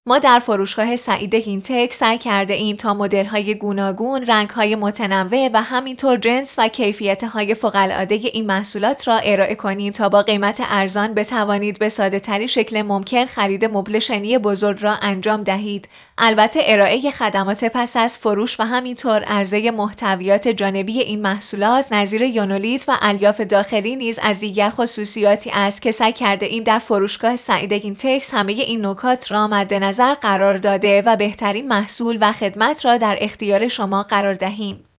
ما در فروشگاه سعید هینتک سعی کرده ایم تا مدل‌های گوناگون، رنگ‌های متنوع و همینطور جنس و کیفیت‌های فوق‌العاده این محصولات را ارائه کنیم تا با قیمت ارزان بتوانید به ساده‌ترین شکل ممکن خرید مبل شنی بزرگ را انجام دهید. البته ارائه خدمات پس از فروش و همینطور عرضه محتویات جانبی این محصولات نظیر یونولیت و الیاف داخلی نیز از دیگر خصوصیاتی است که سعی کرده ایم در فروشگاه سعید هینتک همه این نکات را مد نظر قرار داده و بهترین محصول و خدمت را در اختیار شما قرار دهیم.